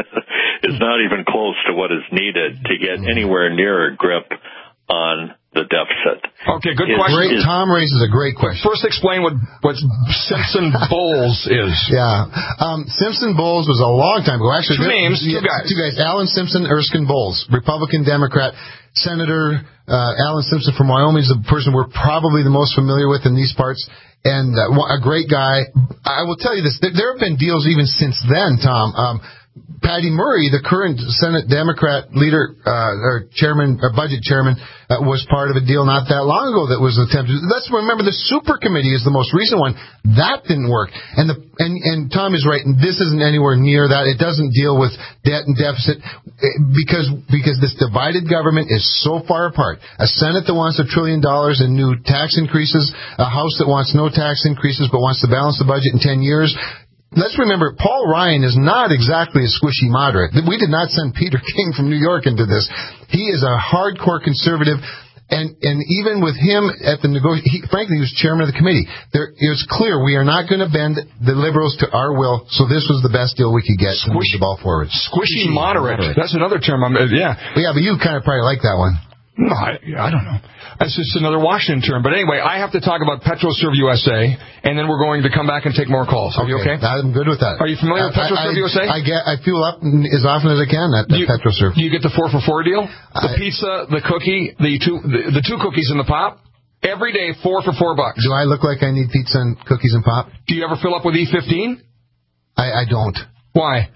is not even close to what is needed to get anywhere near a grip on the deficit. Okay, good Is, question. is, Tom raises a great question. First, explain what, what Simpson Bowles is. Yeah. Um, Simpson Bowles was a long time ago. Actually, two names, two yeah, guys. Two guys. Alan Simpson, Erskine Bowles, Republican, Democrat. Senator uh, Alan Simpson from Wyoming is the person we're probably the most familiar with in these parts. And uh, a great guy. I will tell you this. There, there have been deals even since then, Tom. Um, Patty Murray, the current Senate Democrat leader, uh, or chairman, or budget chairman, uh, was part of a deal not that long ago that was attempted. Let's remember the super committee is the most recent one. That didn't work. And the, and, and Tom is right. This isn't anywhere near that. It doesn't deal with debt and deficit because, because this divided government is so far apart. A Senate that wants a trillion dollars in new tax increases, a House that wants no tax increases but wants to balance the budget in ten years. Let's remember, Paul Ryan is not exactly a squishy moderate. We did not send Peter King from New York into this. He is a hardcore conservative, and, and even with him at the negotiation, frankly, he was chairman of the committee. There, it was clear we are not going to bend the liberals to our will, so this was the best deal we could get to move the ball forward. Squishy, squishy moderate. moderate. That's another term. I'm, uh, yeah. Well, yeah, but you kind of probably like that one. No, I, I don't know. That's just another Washington term. But anyway, I have to talk about PetroServe U S A, and then we're going to come back and take more calls. Are okay. you okay? I'm good with that. Are you familiar with PetroServe I, I, U S A? I, get, I fuel up as often as I can at, at you, PetroServe. Do you get the four for four deal? The I, pizza, the cookie, the two, the, the two cookies in the pop? Every day, four for four bucks. Do I look like I need pizza and cookies and pop? Do you ever fill up with E fifteen? I, I don't. Why?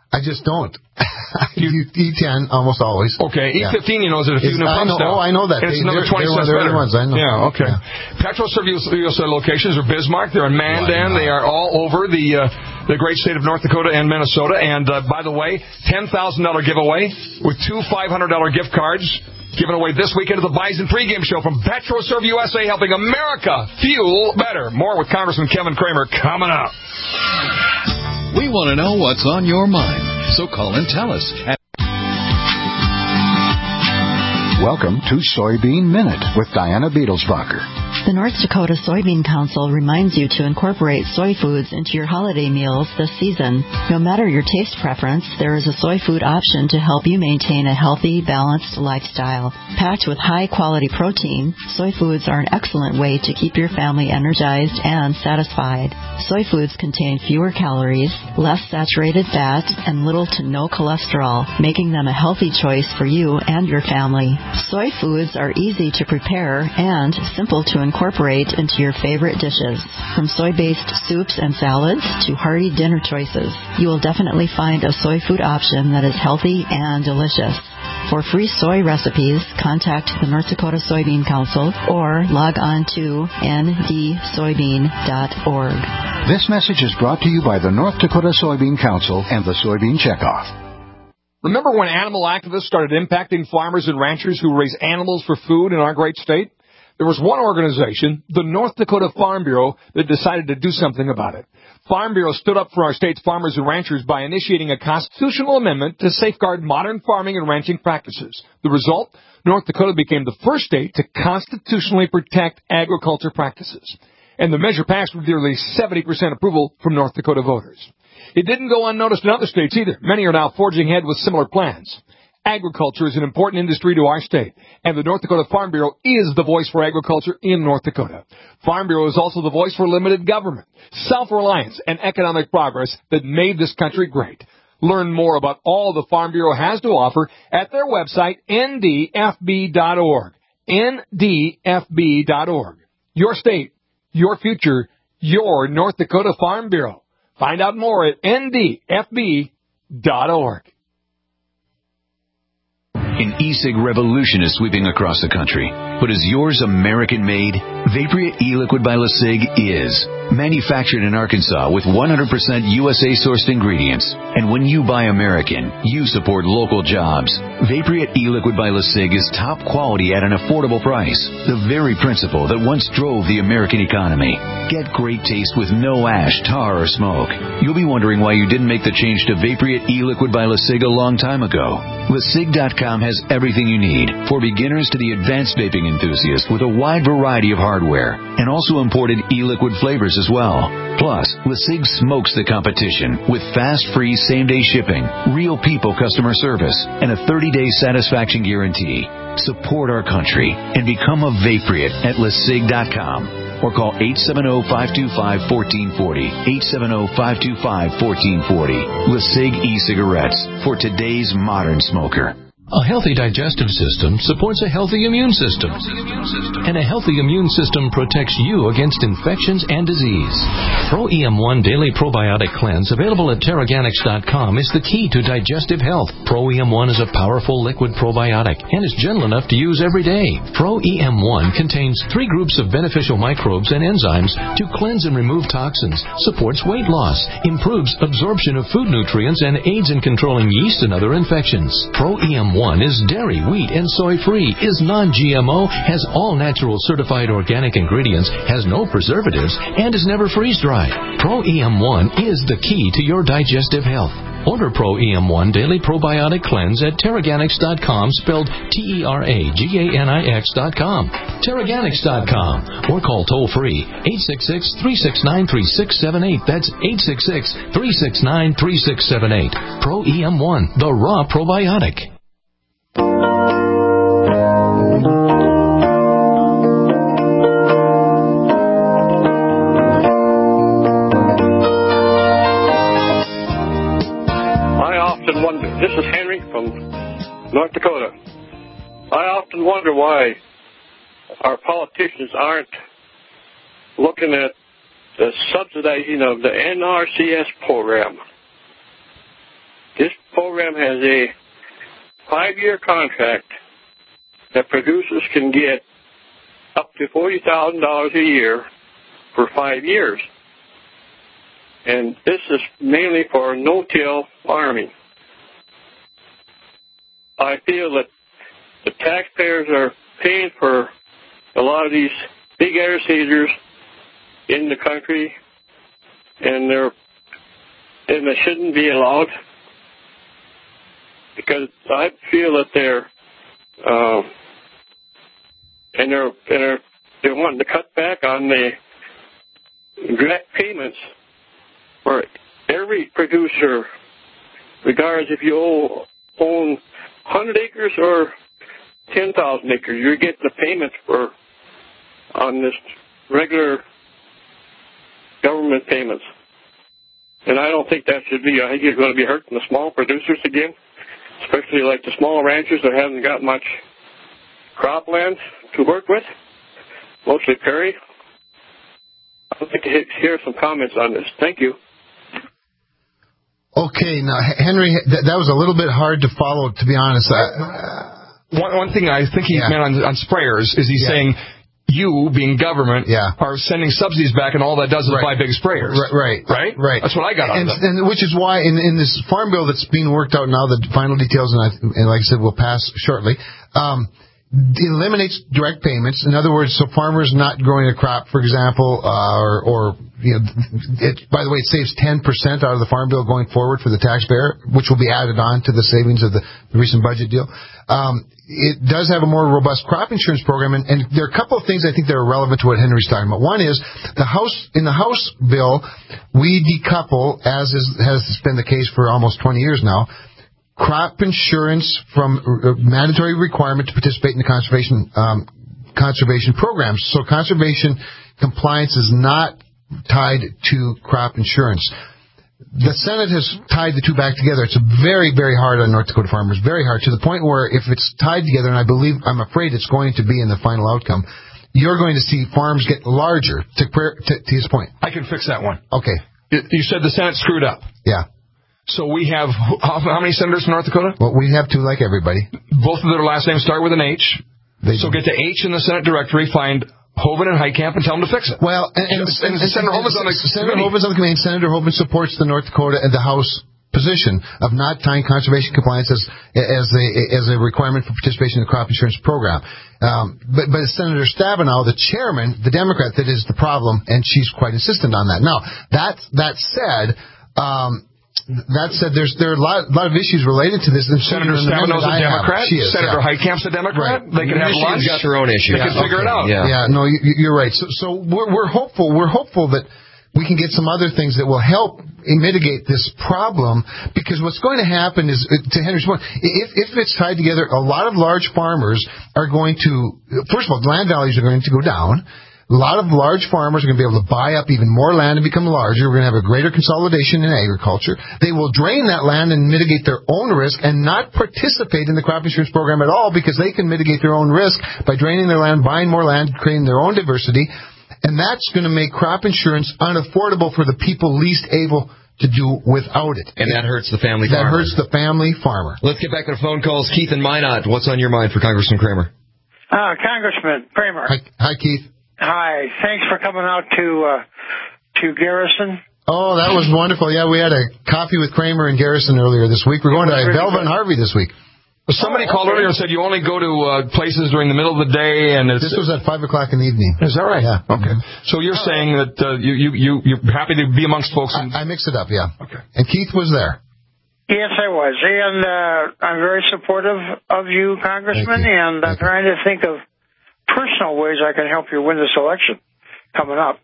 I just don't. You E ten almost always. Okay, E fifteen, yeah. you know, is at a few it's, new pumps I know, now. Oh, I know that. And it's they, another twenty cents better. Ones, I know. Yeah, okay. Yeah. PetroServe U S A locations are Bismarck. They're in Mandan. They are all over the uh, the great state of North Dakota and Minnesota. And uh, by the way, ten thousand dollars giveaway with two five hundred dollars gift cards given away this weekend at the Bison pregame show from PetroServe U S A, helping America fuel better. More with Congressman Kevin Cramer coming up. We want to know what's on your mind, so call and tell us. Welcome to Soybean Minute with Diana Beadlesbacher. The North Dakota Soybean Council reminds you to incorporate soy foods into your holiday meals this season. No matter your taste preference, there is a soy food option to help you maintain a healthy, balanced lifestyle. Packed with high-quality protein, soy foods are an excellent way to keep your family energized and satisfied. Soy foods contain fewer calories, less saturated fat, and little to no cholesterol, making them a healthy choice for you and your family. Soy foods are easy to prepare and simple to incorporate into your favorite dishes. From soy-based soups and salads to hearty dinner choices, you will definitely find a soy food option that is healthy and delicious. For free soy recipes, contact the North Dakota Soybean Council or log on to n d soybean dot org. This message is brought to you by the North Dakota Soybean Council and the Soybean Checkoff. Remember when animal activists started impacting farmers and ranchers who raise animals for food in our great state? There was one organization, the North Dakota Farm Bureau, that decided to do something about it. Farm Bureau stood up for our state's farmers and ranchers by initiating a constitutional amendment to safeguard modern farming and ranching practices. The result? North Dakota became the first state to constitutionally protect agriculture practices. And the measure passed with nearly seventy percent approval from North Dakota voters. It didn't go unnoticed in other states either. Many are now forging ahead with similar plans. Agriculture is an important industry to our state, and the North Dakota Farm Bureau is the voice for agriculture in North Dakota. Farm Bureau is also the voice for limited government, self-reliance, and economic progress that made this country great. Learn more about all the Farm Bureau has to offer at their website, n d f b dot org. n d f b dot org. Your state, your future, your North Dakota Farm Bureau. Find out more at n d f b dot org. An e-cig revolution is sweeping across the country. But is yours American-made? Vaporia e-liquid by LeSig is. Manufactured in Arkansas with one hundred percent U S A-sourced ingredients. And when you buy American, you support local jobs. Vaporia e-liquid by LeSig is top quality at an affordable price. The very principle that once drove the American economy. Get great taste with no ash, tar, or smoke. You'll be wondering why you didn't make the change to Vaporia e-liquid by LeSig a long time ago. LeSig dot com has everything you need, for beginners to the advanced vaping enthusiast, with a wide variety of hardware, and also imported e-liquid flavors as well. Plus, LeSig smokes the competition with fast, free, same-day shipping, real people customer service, and a thirty-day satisfaction guarantee. Support our country and become a Vaporit at LeSig dot com. Or call eight seven zero, five two five, one four four zero, eight seven zero, five two five, one four four zero. LeSig e-cigarettes for today's modern smoker. A healthy digestive system supports a healthy immune system. And a healthy immune system protects you against infections and disease. Pro E M one Daily Probiotic Cleanse, available at Teraganix dot com, is the key to digestive health. Pro E M one is a powerful liquid probiotic and is gentle enough to use every day. Pro E M one contains three groups of beneficial microbes and enzymes to cleanse and remove toxins, supports weight loss, improves absorption of food nutrients, and aids in controlling yeast and other infections. Pro E M one is dairy, wheat, and soy-free, is non-G M O, has all natural certified organic ingredients, has no preservatives, and is never freeze-dried. Pro E M one is the key to your digestive health. Order Pro E M one Daily Probiotic Cleanse at Teraganix dot com, spelled T E R A G A N I X dot com, Teraganix dot com, or call toll-free eight six six, three six nine, three six seven eight. That's eight six six, three six nine, three six seven eight. Pro E M one, the raw probiotic. This is Henry from North Dakota. I often wonder why our politicians aren't looking at the subsidizing of the N R C S program. this program has a five-year contract that producers can get up to forty thousand dollars a year for five years. And this is mainly for no-till farming. I feel that the taxpayers are paying for a lot of these big air seeders in the country, and they're and they shouldn't be allowed, because I feel that they're uh, and they're and they're they're wanting to cut back on the direct payments for every producer, regardless if you own one hundred acres or ten thousand acres. You're getting the payments for on this regular government payments. And I don't think that should be. I think you're going to be hurting the small producers again, especially like the small ranchers that haven't got much cropland to work with, mostly prairie. I'd like to hear some comments on this. Thank you. Okay, now, Henry, that, that was a little bit hard to follow, to be honest. I, one, one thing I think he yeah. meant on, on sprayers is he's yeah. saying you, being government, yeah. are sending subsidies back, and all that does is right. buy big sprayers. Right, right. Right? Right. That's what I got out and, of it. And which is why, in, in this farm bill that's being worked out now, the final details, and, I, and like I said, will pass shortly, um, eliminates direct payments. In other words, so farmers not growing a crop, for example, uh, or, or you know, it, by the way, it saves ten percent out of the farm bill going forward for the taxpayer, which will be added on to the savings of the, the recent budget deal. Um, it does have a more robust crop insurance program, and, and there are a couple of things I think that are relevant to what Henry's talking about. One is the House in the House bill, we decouple, as is, has been the case for almost twenty years now, crop insurance from a mandatory requirement to participate in the conservation um, conservation programs. So conservation compliance is not tied to crop insurance. The Senate has tied the two back together. It's very, very hard on North Dakota farmers, very hard, to the point where if it's tied together, and I believe, I'm afraid it's going to be in the final outcome, you're going to see farms get larger, to, to, to his point. I can fix that one. Okay. You said the Senate screwed up. Yeah. So we have, how, how many senators from North Dakota? Well, we have two, like everybody. Both of their last names start with an H. They so do. get to H in the Senate directory, find Hoeven and Heitkamp, and tell them to fix it. Well, and, and, and, and, and Senator Hoeven's on the Senator Hoeven's on the committee. Senator Hoeven supports the North Dakota and the House position of not tying conservation compliance as as a as a requirement for participation in the crop insurance program. Um, but but Senator Stabenow, the chairman, the Democrat, that is the problem, and she's quite insistent on that. Now, that that said. Um, That said, there's there are a lot, lot of issues related to this. Senator Stabenow's a Democrat. She is, Senator yeah. Heitkamp's a Democrat. Right. They can have lunch. Michigan's got their own issues. They can yeah, figure okay. it out. Yeah, yeah no, you, you're right. So, so we're, we're hopeful. We're hopeful that we can get some other things that will help mitigate this problem. Because what's going to happen is, to Henry's point, if if it's tied together, a lot of large farmers are going to. First of all, land values are going to go down. A lot of large farmers are going to be able to buy up even more land and become larger. We're going to have a greater consolidation in agriculture. They will drain that land and mitigate their own risk and not participate in the crop insurance program at all, because they can mitigate their own risk by draining their land, buying more land, creating their own diversity. And that's going to make crop insurance unaffordable for the people least able to do without it. And that hurts the family that farmer. That hurts the family farmer. Let's get back to the phone calls. Keith and Minot, what's on your mind for Congressman Kramer? Uh, Congressman Kramer. Hi, hi Keith. Hi, thanks for coming out to uh, to Garrison. Oh, that was wonderful. Yeah, we had a coffee with Kramer and Garrison earlier this week. We're going to really Belva and Harvey this week. Well, somebody oh, called okay. earlier and said you only go to uh, places during the middle of the day, and it's, this was at five o'clock in the evening. Is that right? Yeah. Okay. Mm-hmm. So you're oh. saying that uh, you you you you're happy to be amongst folks? And... I, I mixed it up. Yeah. Okay. And Keith was there. Yes, I was, and uh, I'm very supportive of you, Congressman, you. and I'm Thank trying you. to think of personal ways I can help you win this election coming up.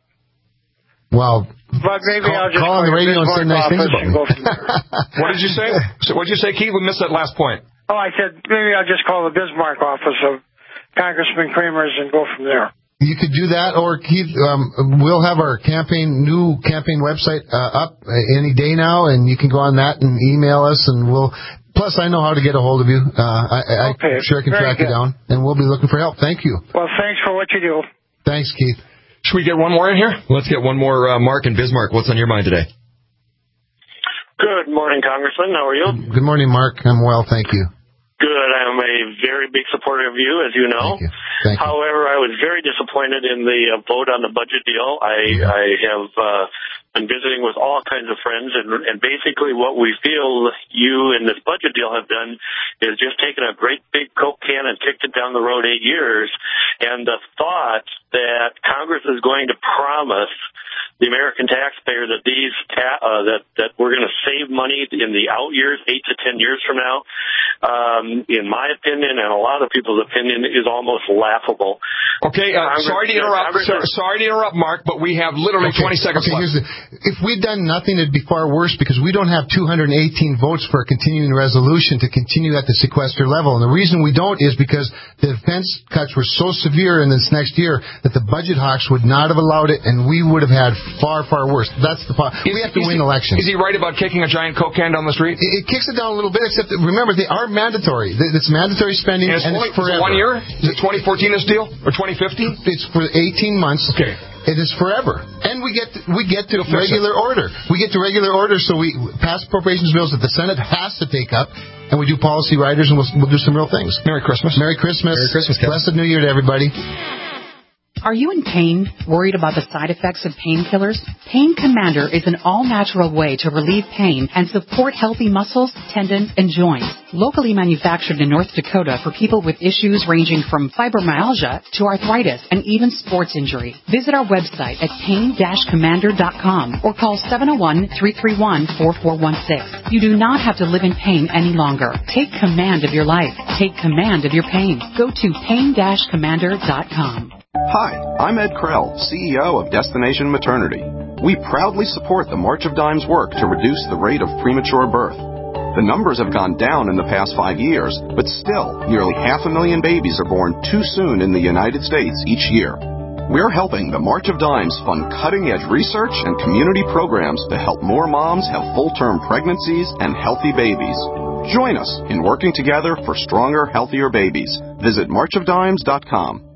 Well, but maybe call, I'll just call on the radio and say nice things about me. What did you say? So what did you say, Keith? We missed that last point. Oh, I said maybe I'll just call the Bismarck office of Congressman Kramer's and go from there. You could do that, or Keith, um, we'll have our campaign, new campaign website uh, up any day now, and you can go on that and email us, and we'll. Plus, I know how to get a hold of you. Uh, I, okay. I'm sure I can Very track good. you down, and we'll be looking for help. Thank you. Well, thanks for what you do. Thanks, Keith. Should we get one more in here? Let's get one more. Uh, Mark and Bismarck, what's on your mind today? Good morning, Congressman. How are you? Good morning, Mark. I'm well, thank you. Good. I am a very big supporter of you, as you know. Thank you. Thank you. However, I was very disappointed in the uh, vote on the budget deal. I, yeah. I have uh, been visiting with all kinds of friends, and, and basically what we feel you and this budget deal have done is just taken a great big Coke can and kicked it down the road eight years. And the thought that Congress is going to promise the American taxpayer that these ta- uh, that that we're going to save money in the out years, eight to ten years from now, um, in my opinion and a lot of people's opinion, is almost laughable. Okay, uh, sorry to interrupt. So, sorry to interrupt, Mark, but we have literally okay, twenty seconds okay, left. The, if we'd done nothing, it'd be far worse because we don't have two hundred eighteen votes for a continuing resolution to continue at the sequester level. And the reason we don't is because the defense cuts were so severe in this next year that the budget hawks would not have allowed it, and we would have had far, far worse. That's the problem. We have to win he, elections. Is he right about kicking a giant Coke can down the street? It, it kicks it down a little bit, except that, remember, they are mandatory. It's mandatory spending, and it's, and it's forever. Is it one year? Is it twenty fourteen this deal? Or twenty fifteen? It's for eighteen months. Okay. It is forever. And we get to, we get to regular order. We get to regular order, so we pass appropriations bills that the Senate has to take up, and we do policy riders, and we'll, we'll do some real things. Merry Christmas. Merry Christmas. Merry Christmas, Kevin. Blessed New Year to everybody. Are you in pain? Worried about the side effects of painkillers? Pain Commander is an all-natural way to relieve pain and support healthy muscles, tendons, and joints. Locally manufactured in North Dakota for people with issues ranging from fibromyalgia to arthritis and even sports injury. Visit our website at pain dash commander dot com or call seven oh one, three three one, four four one six. You do not have to live in pain any longer. Take command of your life. Take command of your pain. Go to pain dash commander dot com. Hi, I'm Ed Krell, C E O of Destination Maternity. We proudly support the March of Dimes work to reduce the rate of premature birth. The numbers have gone down in the past five years, but still, nearly half a million babies are born too soon in the United States each year. We're helping the March of Dimes fund cutting-edge research and community programs to help more moms have full-term pregnancies and healthy babies. Join us in working together for stronger, healthier babies. Visit march of dimes dot com.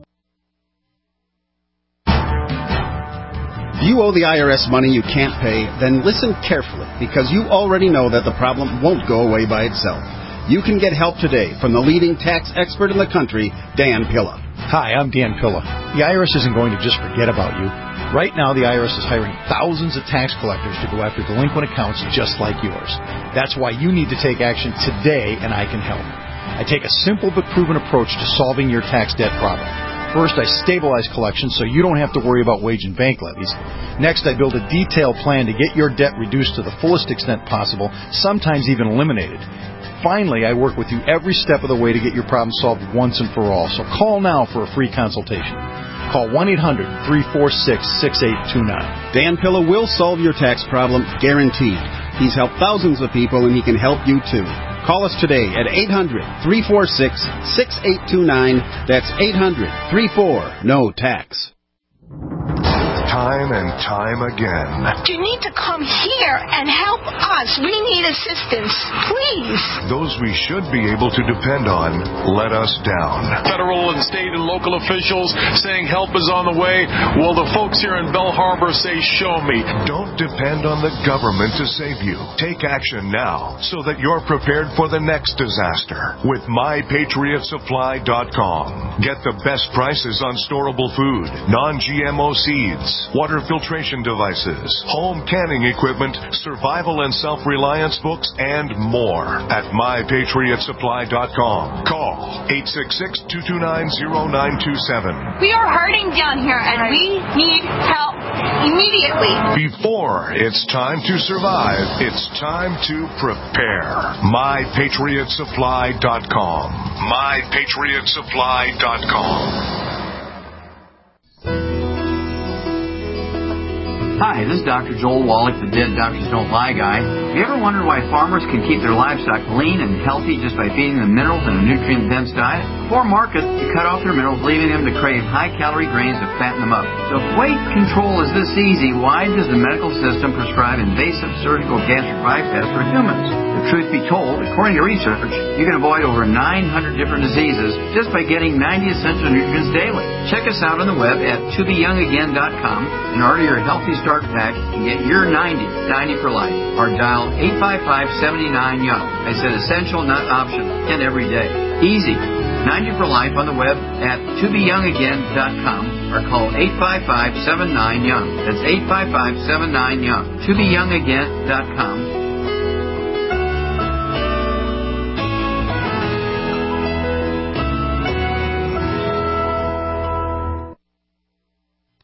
If you owe the I R S money you can't pay, then listen carefully, because you already know that the problem won't go away by itself. You can get help today from the leading tax expert in the country, Dan Pilla. Hi, I'm Dan Pilla. The I R S isn't going to just forget about you. Right now, the I R S is hiring thousands of tax collectors to go after delinquent accounts just like yours. That's why you need to take action today, and I can help. I take a simple but proven approach to solving your tax debt problem. First, I stabilize collections so you don't have to worry about wage and bank levies. Next, I build a detailed plan to get your debt reduced to the fullest extent possible, sometimes even eliminated. Finally, I work with you every step of the way to get your problem solved once and for all. So call now for a free consultation. Call one eight hundred, three four six, six eight two nine. Dan Pilla will solve your tax problem, guaranteed. He's helped thousands of people, and he can help you too. Call us today at eight hundred, three four six, six eight two nine. That's eight hundred, three four, N O tax. Time and time again. You need to come here and help us. We need assistance, please. Those we should be able to depend on let us down. Federal and state and local officials saying help is on the way. Well, the folks here in Belle Harbor say, show me. Don't depend on the government to save you. Take action now so that you're prepared for the next disaster with my patriot supply dot com. Get the best prices on storable food, non G M O seeds, water filtration devices, home canning equipment, survival and self-reliance books, and more at my patriot supply dot com. Call eight six six, two two nine, zero nine two seven. We are hurting down here, and we need help immediately. Before it's time to survive, it's time to prepare. my patriot supply dot com. my patriot supply dot com. Hi, this is Doctor Joel Wallach, the Dead Doctors Don't Lie guy. Have you ever wondered why farmers can keep their livestock lean and healthy just by feeding them minerals and a nutrient-dense diet? Before market, they cut off their minerals, leaving them to crave high-calorie grains to fatten them up. So if weight control is this easy, why does the medical system prescribe invasive surgical gastric bypass for humans? The truth be told, according to research, you can avoid over nine hundred different diseases just by getting ninety essential nutrients daily. Check us out on the web at to be young again dot com and order your Healthy Start Pack and get your ninety, ninety for life. Our dial dial eight five five, seven nine, young. I said essential, not optional, and every day. Easy. ninety for life on the web at to be young again dot com or call eight five five, seven nine, young. That's eight five five, seven nine, young. to be young again dot com